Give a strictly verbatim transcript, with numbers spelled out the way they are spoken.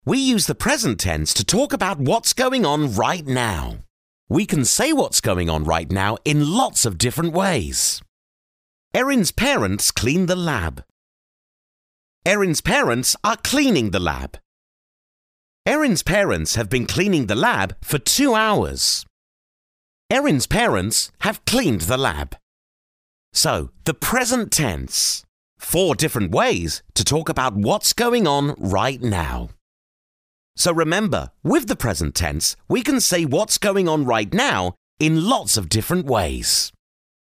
We use the present tense to talk about what's going on right now. We can say what's going on right now in lots of different ways. Erin's parents clean the lab. Erin's parents are cleaning the lab. Erin's parents have been cleaning the lab for two hours. Erin's parents have cleaned the lab. So, the present tense. Four different ways to talk about what's going on right now. So remember, with the present tense, we can say what's going on right now in lots of different ways.